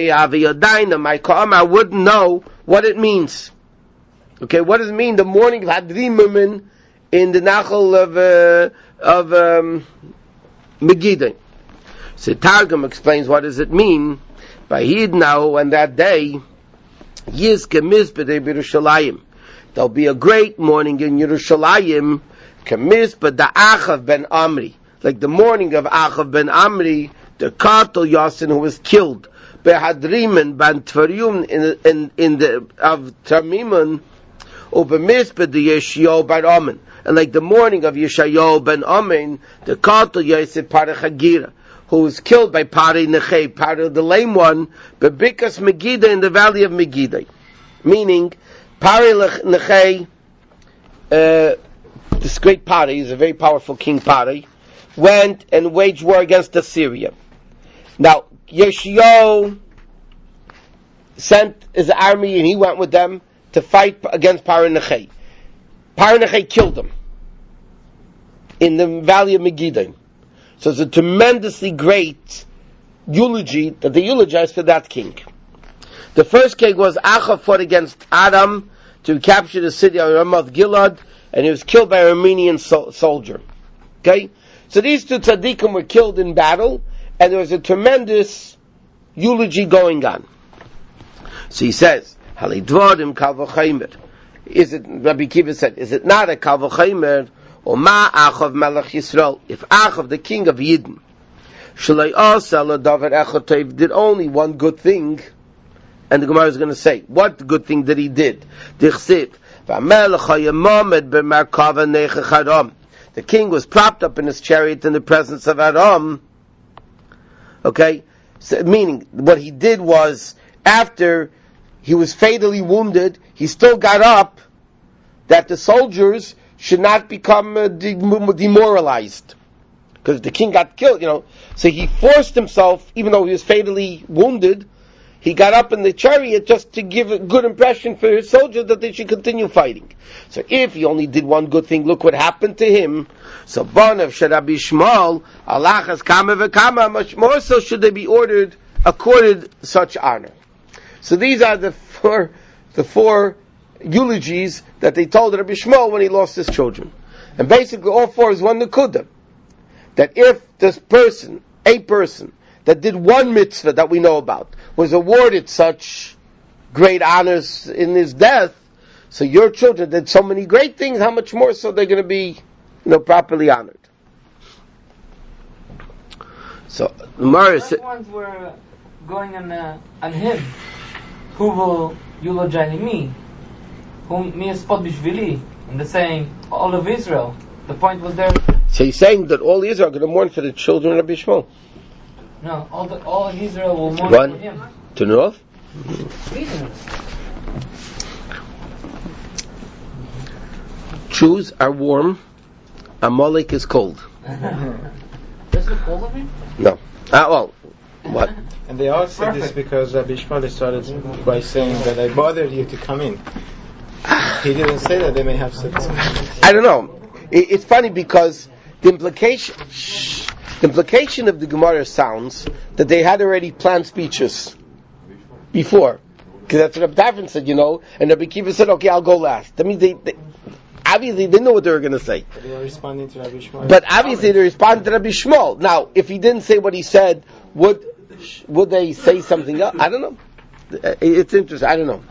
I wouldn't know what it means. Okay, what does it mean? The morning of Hadrimim in the Nachal of uh, of um, Megiddo. So Targum explains what does it mean. By Hidnau, on that day, Yizke Mizpeh Yerushalayim, there'll be a great morning in Yerushalayim, Kemizpeh da Achav ben Amri, like the morning of Achav ben Amri, the Kartel Yasin who was killed, Behadrimen ban Tvarium in in in the of Tamimun, over Mizpeh the Yeshayahu ben Amen, and like the morning of Yeshayahu ben Amen, the Kartel Yosef Parach Hagira, who was killed by Pari Nechei, Pari the lame one, Bebikas Megiddo in the valley of Megiddo. Meaning, Pari Nechei, uh, this great Pari, is a very powerful king Pari, went and waged war against Assyria. Now, Yeshayahu sent his army and he went with them to fight against Pari Nechei. Pari Nechei killed him in the valley of Megiddo. So it's a tremendously great eulogy that they eulogized for that king. The first king was Achav fought against Aram to capture the city of Ramoth Gilad, and he was killed by an Armenian so- soldier. Okay? So these two tzaddikim were killed in battle, and there was a tremendous eulogy going on. So he says, Halidvorim kal v'chaymer. Is it, Rabbi Kiva said, is it not a kal v'chaymer? Or ma Achav Melech Yisrael, if Achav, the king of Yidden, Shalei Asa L'Davar Echad Tov, did only one good thing, and the Gemara is going to say, what good thing did he did? Dichsiv, V'Melech HaYamamed B'Merkava Nechach Aram. The king was propped up in his chariot in the presence of Aram. Okay? So, meaning, what he did was, after he was fatally wounded, he still got up, that the soldiers should not become uh, de- demoralized. Because the king got killed, you know. So he forced himself, even though he was fatally wounded, he got up in the chariot just to give a good impression for his soldiers that they should continue fighting. So if he only did one good thing, look what happened to him. So Bonav Sharabi Shmuel, Allah has kama v'kama, much more so should they be ordered, accorded such honor. So these are the four, the four eulogies that they told Rabbi Shmuel when he lost his children. And basically all four is one nekuda. That if this person, a person, that did one mitzvah that we know about, was awarded such great honors in his death, so your children did so many great things, how much more so they're going to be, you know, properly honored. So, the Marius... The ones were going on, uh, on him. Who will eulogize me? Whom me is spot bishvili, and they're saying all of Israel. The point was there. So he's saying that all Israel are going to mourn for the children of Rabbi Shmuel. No, all the, all of Israel will mourn One, for him. To north. Jews are warm. Amalek is cold. Ezra all of it? No. Ah, well, what? And they all said this Perfect. because Rabbi Shmuel started by saying that I bothered you to come in. He didn't say that. They may have said that. I don't know. It, it's funny because the implication, shh, the implication of the Gemara sounds that they had already planned speeches before, because that's what Rabbi Tarfon said, you know, and Rabbi Kiva said, "Okay, I'll go last." That means they, they obviously didn't know what they were going to say. But they were responding to Rabbi Shmuel. But obviously they responded to Rabbi Shmuel. Now, if he didn't say what he said, would would they say something else? I don't know. It's interesting. I don't know.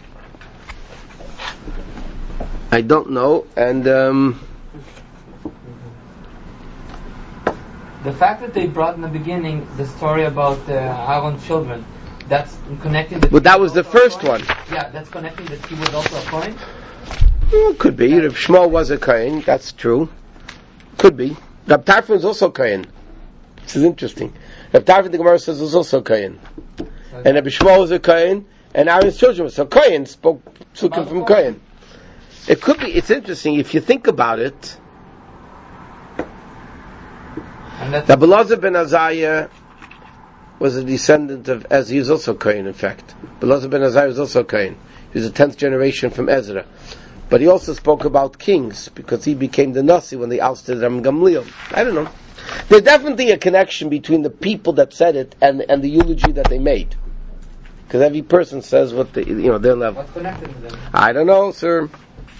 I don't know, and um, The fact that they brought in the beginning the story about uh, Aaron's children, that's connecting the... but that was the first one. Yeah, that's connecting that he was also a Kohen? Well, could be. If Shmuel was a Kohen, that's true. Could be. Rab Tarfon is also Kohen. This is interesting. Rab Tarfon, the Gemara says, was also Kohen. And Rabbi Shmuel was a Kohen, and Aaron's children were. So Kohen spoke Psukim from Kohen. It could be, it's interesting, if you think about it, And that's that Belazar ben Azariah was a descendant of Ezra. He was also Kohen, in fact. Belazar ben Azariah was also Kohen. He was the tenth generation from Ezra. But he also spoke about kings, because he became the Nasi when they ousted Ram Gamliel. I don't know. There's definitely a connection between the people that said it and, and the eulogy that they made. Because every person says what the, you know, their level. what's connected to them. I don't know, sir.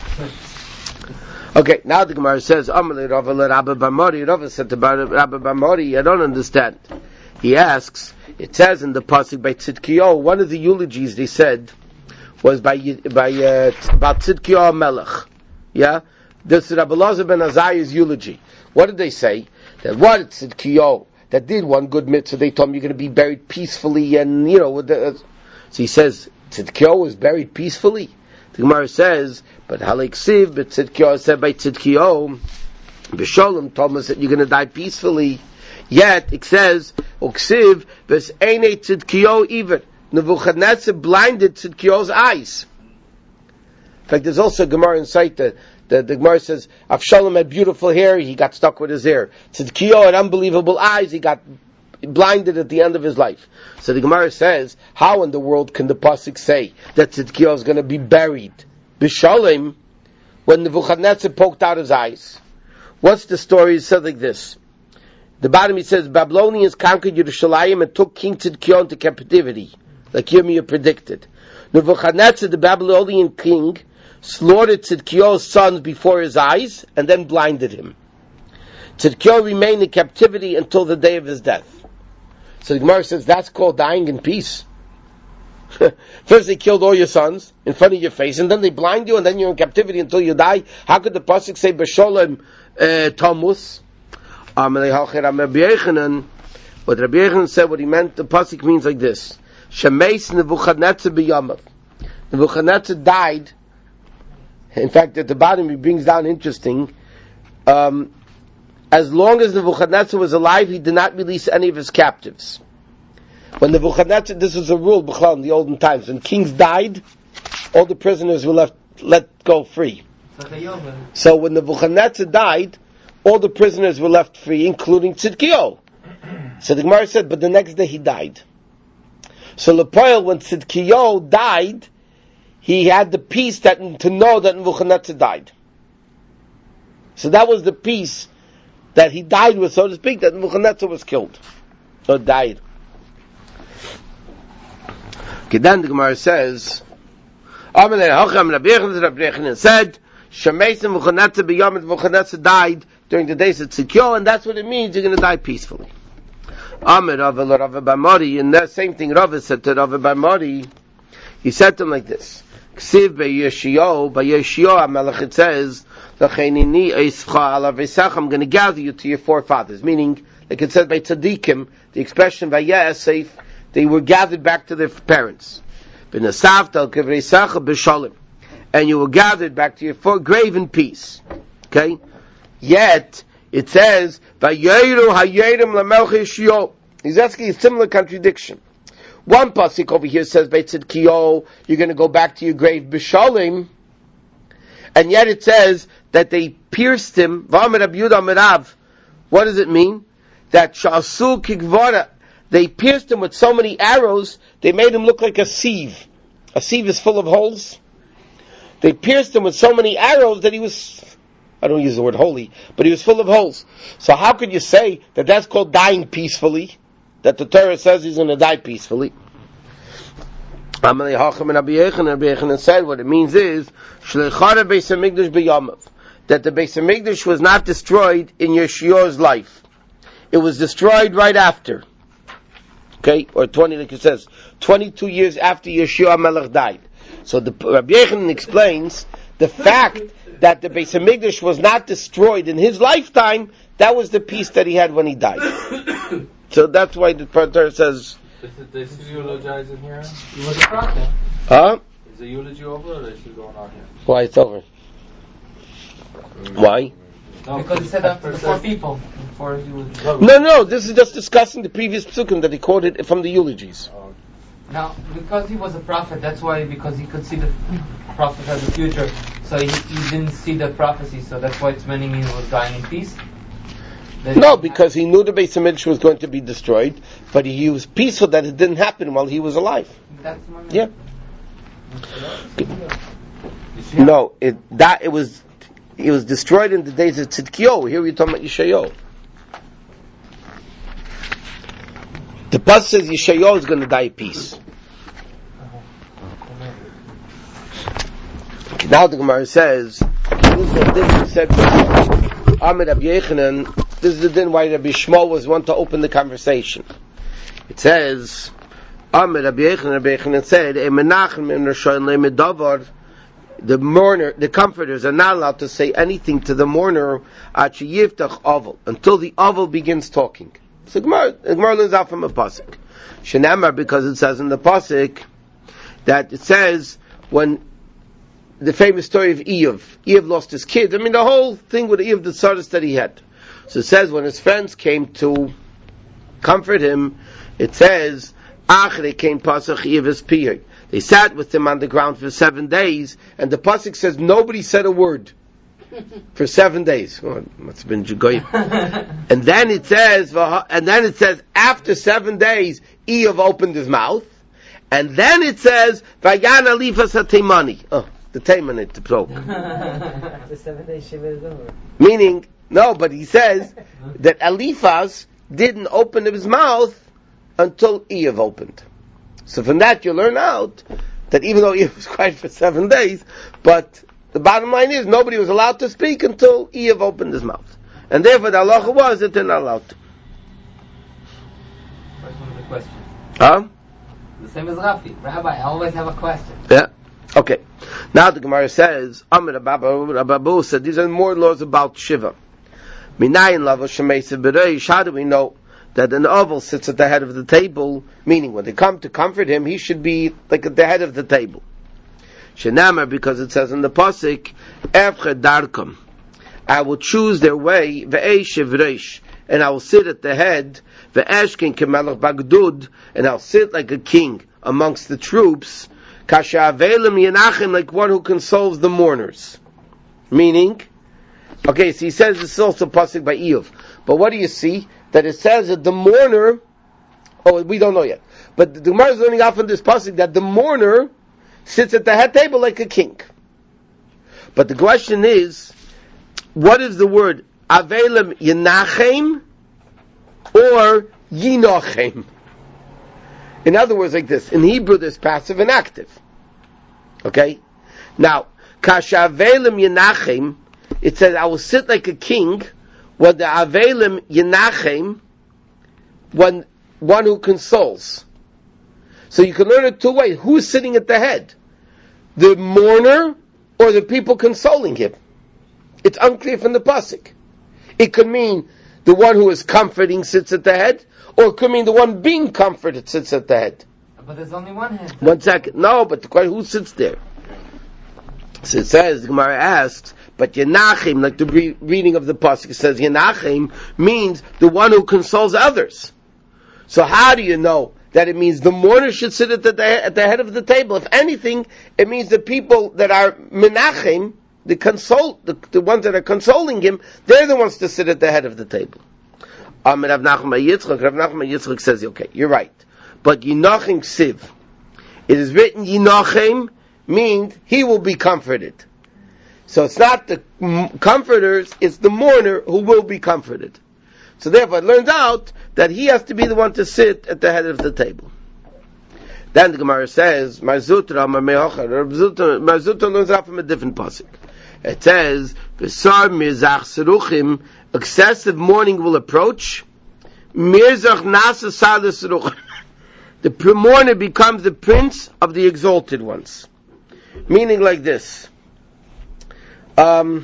Okay, now the Gemara says, Amalei Rava le Rabbi Bar Mori. Rava said to Rabbi Bar Mori, I don't understand. He asks, it says in the pasuk by Tzidkiyahu, one of the eulogies they said was by by uh, about Tzidkiyahu Melech. Yeah, this is Rabbi Elazar ben Azariah's eulogy. What did they say? That what Tzidkiyahu that did one good mitzvah, they told him you're going to be buried peacefully, and you know, with the, uh, so he says Tzidkiyahu was buried peacefully. The Gemara says, but Halek Siv, but Tzidkiyahu said by Tzidkiyahu, B'Sholem told us that you're going to die peacefully. Yet it says, Uksiv, Ves Einei Tzidkiyahu even. Nebuchadnezzar blinded Tzidkiyahu's eyes. In fact, there's also a Gemara in sight that the, the Gemara says, Avshalom had beautiful hair, he got stuck with his hair. Tzidkiyahu had unbelievable eyes, he got blinded at the end of his life. So the Gemara says, how in the world can the pasuk say that Tzidkiyahu is going to be buried b'shalom when Nebuchadnezzar poked out his eyes? What's the story? It said like this. The bottom it says, Babylonians conquered Yerushalayim and took King Tzidkiyahu into captivity, like Yirmiyah predicted. Nebuchadnezzar, the Babylonian king, slaughtered Tzidkiyahu's sons before his eyes and then blinded him. Tzidkiyahu remained in captivity until the day of his death. So the Gemara says that's called dying in peace. First they killed all your sons in front of your face, and then they blind you, and then you're in captivity until you die. How could the pasuk say b'sholem tamus? What Rabbi Yochanan said, what he meant, the pasuk means like this: Shemeis Nebuchadnezzar b'yamav. Nebuchadnezzar died. In fact, at the bottom he brings down interesting. Um, As long as Nebuchadnezzar was alive, he did not release any of his captives. When Nebuchadnezzar, this was a rule in the olden times, when kings died, all the prisoners were left let go free. So when Nebuchadnezzar died, all the prisoners were left free, including Tzidkiyahu. So the Gemara said, but the next day he died. So Lepoil, when Tzidkiyahu died, he had the peace that to know that Nebuchadnezzar died. So that was the peace that he died with, so to speak, that Nebuchadnezzar was killed. Or died. Okay, then the Gemara says, said, Nebuchadnezzar died during the days of Tzidkiyahu, and that's what it means, you're going to die peacefully. In that same thing, Rava said to Rava Bar Mori, he said to him like this, Ksiv by Yeshio, by Yeshio HaMelech, it says, I'm going to gather you to your forefathers. Meaning, like it says by Tzadikim, the expression by Yasef, they were gathered back to their parents. And you were gathered back to your grave in peace. Okay? Yet, it says, he's asking a similar contradiction. One pasuk over here says by Tzidkiyahu, you're going to go back to your grave b'shalom, and yet it says that they pierced him. What does it mean? that Sha'asu Kigvara, they pierced him with so many arrows, they made him look like a sieve. A sieve is full of holes. They pierced him with so many arrows that he was, I don't use the word holy, but he was full of holes. So how could you say that that's called dying peacefully? That the Torah says he's going to die peacefully? Amalei Hacham and Rabbi Yechanan said what it means is Shleichara Beis Hamikdash b'Yamav, that the Beis Hamikdash was not destroyed in Yeshua's life. It was destroyed right after. Okay, or twenty, like it says, twenty-two years after Yeshua Melech died. So the Rabbi Yechanan explains the fact that the Beis Hamikdash was not destroyed in his lifetime. That was the peace that he had when he died. So that's why the Torah says. This is eulogizing here? He was a prophet. Huh? Is the eulogy over or is it going on here? Why it's over? Why? No, because he said that for four people. Before he was... No, no, this is just discussing the previous psukim that he quoted from the eulogies. Now, because he was a prophet, that's why, because he could see the prophet as the future, so he, he didn't see the prophecy, so that's why it's meaning he was dying in peace. That No, because he knew the Beis Hamikdash was going to be destroyed, but he was peaceful that it didn't happen while he was alive. That's my Yeah. No, it that it was it was destroyed in the days of Tzidkiyahu. Here we're talking about Yeshayahu. The pasuk says Yeshayahu is going to die in peace. Now the Gemara says, this said Amid Rabbi Yechanan. This is the din why Rabbi Shmuel was one to open the conversation. It says, Amid Rabbi Yechanan, Rabbi Yechanan said, the mourner, the comforters are not allowed to say anything to the mourner until the oval begins talking. So Gemara, Gemara learns out from a pasuk. Shenamar, because it says in the pasuk that it says when the famous story of Eev, Eev lost his kid. I mean, the whole thing with Eev, the tzaddis that he had. So it says when his friends came to comfort him, it says, Achre came pasuk Eev es piyah. They sat with him on the ground for seven days, and the pasuk says nobody said a word for seven days. Oh, it must have been Jugoyim. And then it says, and then it says after seven days, Eev opened his mouth, and then it says, Vayan alifas haTeimani. Oh, the Teimanite to broke. The seven day shiva is over. Meaning, no, but he says that Eliphaz didn't open his mouth until Eev opened. So from that you learn out that even though Eev was quiet for seven days, but the bottom line is nobody was allowed to speak until Eev opened his mouth. And therefore the halacha was that they're not allowed to. First one of the questions. Huh? The same as Rafi. Rabbi, I always have a question. Yeah. Okay. Now the Gemara says, Amir Ababu said these are more laws about Shiva. Minayin lava shemeisa b'reish. How do we know that an oval sits at the head of the table? Meaning, when they come to comfort him, he should be like at the head of the table. Shenamar, because it says in the pasuk, Evche darkam, I will choose their way, ve'eish evreish, and I will sit at the head, ve'eshkin kemelech bagdud, and I'll sit like a king amongst the troops, kasha avelim yenachim, like one who consoles the mourners. Meaning, okay, so he says this is also pasuk by Eev, but what do you see? That it says that the mourner, oh, we don't know yet, but the Gemara is learning out from this pasuk that the mourner sits at the head table like a king. But the question is, what is the word Avelim Yenachem or Yinochem? In other words, like this. In Hebrew, there's passive and active. Okay? Now, Kasha Avelim Yenachem, it says, I will sit like a king, when the Avelim Yenachem, when one who consoles. So you can learn it two ways. Who's sitting at the head? The mourner or the people consoling him? It's unclear from the pasuk. It could mean the one who is comforting sits at the head, or it could mean the one being comforted sits at the head. But there's only one head. One second. No, but the question, who sits there? So it says, the Gemara asks, but Yenachim, like the re- reading of the pasuk, it says Yenachim means the one who consoles others. So how do you know that it means the mourner should sit at the, at the head of the table? If anything, it means the people that are menachim, the console, the, the ones that are consoling him, they're the ones to sit at the head of the table. Amar Rav Nachman Yitzchak, Rav Nachman Yitzchak says, okay, you're right. But Yinachim Ksiv, it is written Yinachim means he will be comforted. So it's not the comforters, it's the mourner who will be comforted. So therefore it learns out that he has to be the one to sit at the head of the table. Then the Gemara says, Marzutra, Marzutra learns out from a different pasuk. It says, V'sar mirzach seruchim, excessive mourning will approach. Mirzach nasa sada seruchim. The mourner becomes the prince of the exalted ones. Meaning like this. Um,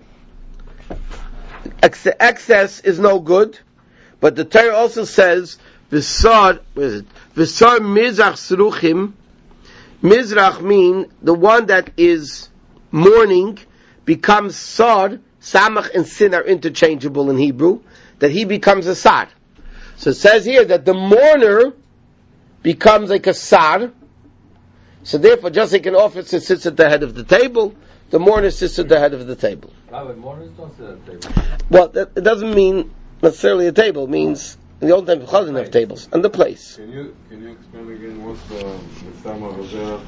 ex- excess is no good, but the Torah also says, V'sar, what is it? V'sar mizrach seruchim. Mizrach mean the one that is mourning becomes sar. Samach and sin are interchangeable in Hebrew. That he becomes a sar. So it says here that the mourner becomes like a sar. So therefore, just like an officer sits at the head of the table, the mourner sits at the head of the table. Ah, but mourners don't sit at the table. Well, that, it doesn't mean necessarily a table. It means in the old time, Chazan didn't have tables and the place. Can you can you explain again what's the the Sam of Zerach?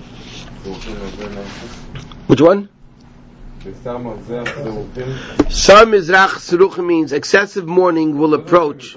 Which one? The Sam of Zerach. Sar mizrach seruchim means excessive mourning will approach.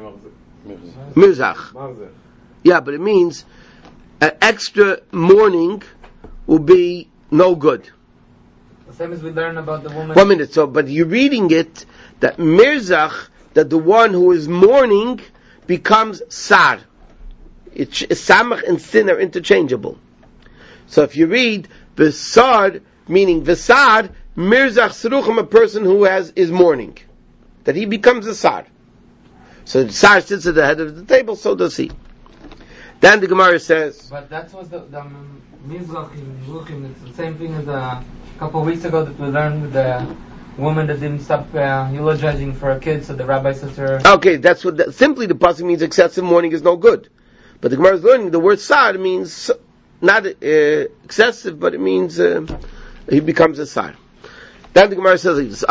Mizrach. Yeah, but it means an extra mourning will be no good. The same as we learn about the woman. One minute, so, but you're reading it, that mirzach, that the one who is mourning, becomes sar. It's, samach and sin are interchangeable. So if you read, v'sar, meaning v'sar, mirzach seruchim, a person who has, is mourning. That he becomes a sar. So the sar sits at the head of the table, so does he. Then the Gemara says, but that was the, the um, Mizrachim, Ruchim, it's the same thing as a couple of weeks ago that we learned with the woman that didn't stop uh, eulogizing for her kids, so the rabbi says to her... Okay, that's what, that, simply the pasuk means excessive mourning is no good. But the Gemara is learning the word sar means not uh, excessive, but it means uh, he becomes a sar. Then the Gemara says,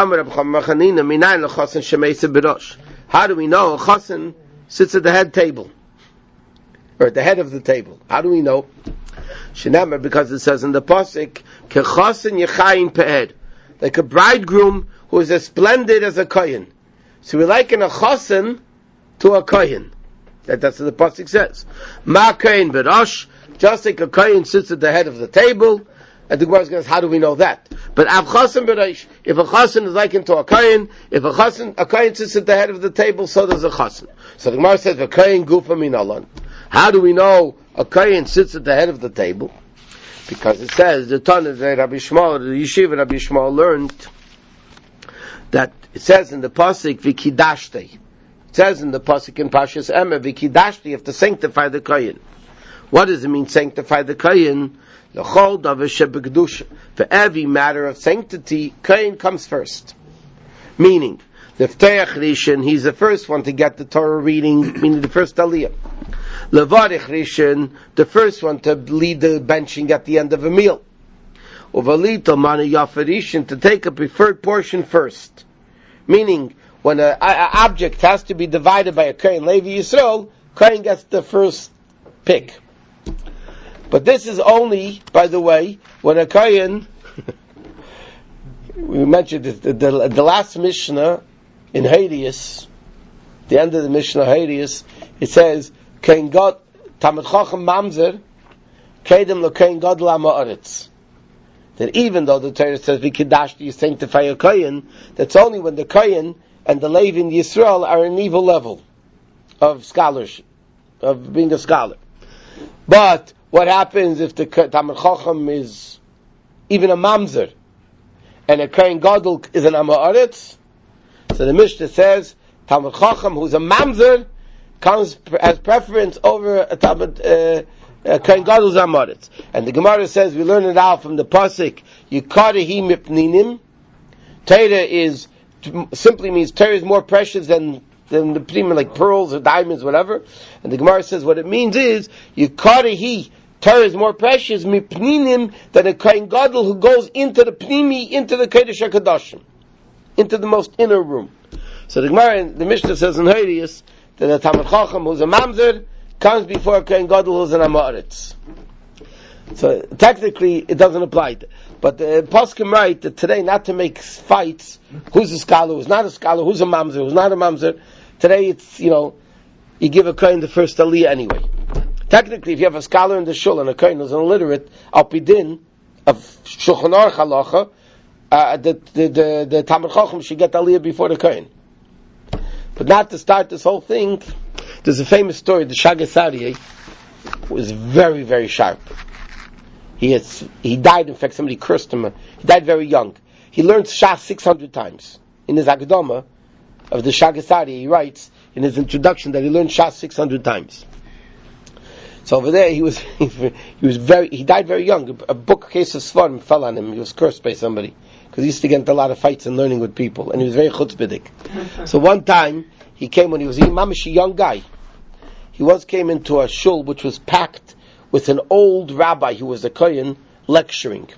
how do we know a chasen sits at the head table? Or at the head of the table. How do we know? Shenamar, because it says in the pasuk, "Kechasen yechayin pe'ed," like a bridegroom who is as splendid as a kohen. So we liken a chasen to a kohen. That, that's what the pasuk says. Ma kohen b'rosh, just like a kohen sits at the head of the table. And the Gemara says, how do we know that? But av chasen b'rosh, if a chasen is likened to a kohen, if a chasen, a kohen sits at the head of the table, so does a chasen. So the Gemara says, "V'kohen gufa min alon." How do we know a kohen sits at the head of the table? Because it says, the Tana of Rabbi Shmuel, the Yeshiva Rabbi Shmuel learned that it says in the pasuk, "V'kidashte." It says in the pasuk in Parshas Emor, "V'kidashte," you have to sanctify the kohen. What does it mean, sanctify the kohen? L'chol davar shebekdusha. For every matter of sanctity, kohen comes first. Meaning, the Ftayach Rishon, he's the first one to get the Torah reading, meaning the first Aliyah. Levarich Rishon, the first one to lead the benching at the end of a meal. Uvalito Manu Yafa Rishon, to take a preferred portion first. Meaning, when an object has to be divided by a Kohen Levi Yisrael, Kohen gets the first pick. But this is only, by the way, when a Kohen, we mentioned it, the, the, the last Mishnah in Hadius, the end of the Mishnah Hadius, it says, Kein God, Tamid Chacham Mamzer, Kedem lo Kein God la Ma'aretz. That even though the Torah says, V'kidashti, you sanctify a Kohen, that's only when the Kohen and the Levi in Yisrael are an evil level of scholarship, of being a scholar. But, what happens if the Tamid Chacham is even a Mamzer, and a Kohen Gadol is an Amaretz? So the Mishnah says, Talmud Chacham, who's a Mamzer, comes as preference over a Talmud, uh, a Kohen Gadol's Amaretz. And the Gemara says, we learn it out from the Pasuk, Yikarehi mipninim. Torah is, simply means Torah is more precious than, than the pnim, like pearls or diamonds, whatever. And the Gemara says, what it means is, Yikarehi, Torah is more precious, mipninim, than a Kohen Gadol who goes into the pnimi, into the Kodesh HaKadoshim, into the most inner room. So the Gemara, the Mishnah says in Horius that a Talmid Chacham who's a mamzer comes before a Kohen Gadol who's an Amoritz. So technically it doesn't apply. But the Poskim write that today not to make fights, who's a scholar, who's not a scholar, who's a mamzer, who's not a mamzer. Today it's, you know, you give a Kohen the first aliyah anyway. Technically, if you have a scholar in the shul and a Kohen who's an illiterate, al pidin of Shulchan Aruch halacha, uh, the the the, the Talmid Chacham should get aliyah before the Kohen. But not to start this whole thing, there's a famous story. The Shagas Aryeh was very very sharp. He has, he died. In fact, somebody cursed him. He died very young. He learned Shas six hundred times in his Akdama of the Shagas Aryeh. He writes in his introduction that he learned Shas six hundred times. So over there, he was he was very he died very young. A bookcase of Svarim fell on him. He was cursed by somebody because he used to get into a lot of fights and learning with people, and he was very chutzpahdik. So one time he came when he was a mamish a young guy. He once came into a shul which was packed with an old rabbi who was a kohen lecturing,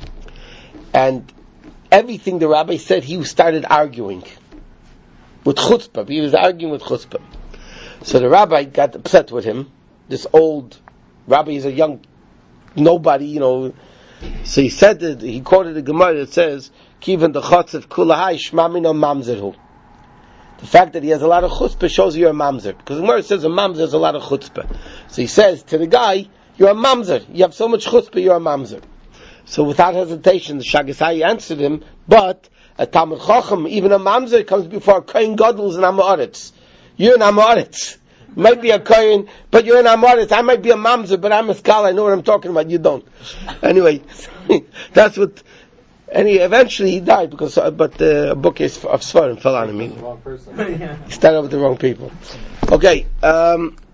and everything the rabbi said, he started arguing with chutzpah. He was arguing with chutzpah. So the rabbi got upset with him. This old rabbi is a young nobody, you know. So he said that he quoted the Gemara that says, "Kivan the chotzev kulahai shmamino mamzerhu." The fact that he has a lot of chutzpah shows you're a mamzer, because the Gemara says a mamzer has a lot of chutzpah. So he says to the guy, "You're a mamzer. You have so much chutzpah. You're a mamzer." So without hesitation, the Shagas Aryeh answered him, "But a Talmid Chacham, even a mamzer, comes before a Kohen Gadol and Amoritz. You're an Amoritz. Might be a Kohen, but you're an Amoritz. I might be a mamzer, but I'm a scholar. I know what I'm talking about. You don't." Anyway, that's what. And he eventually he died because, uh, but uh, a bookcase of Svarim fell on him. He, The wrong person. he started with the wrong people. Okay. Um,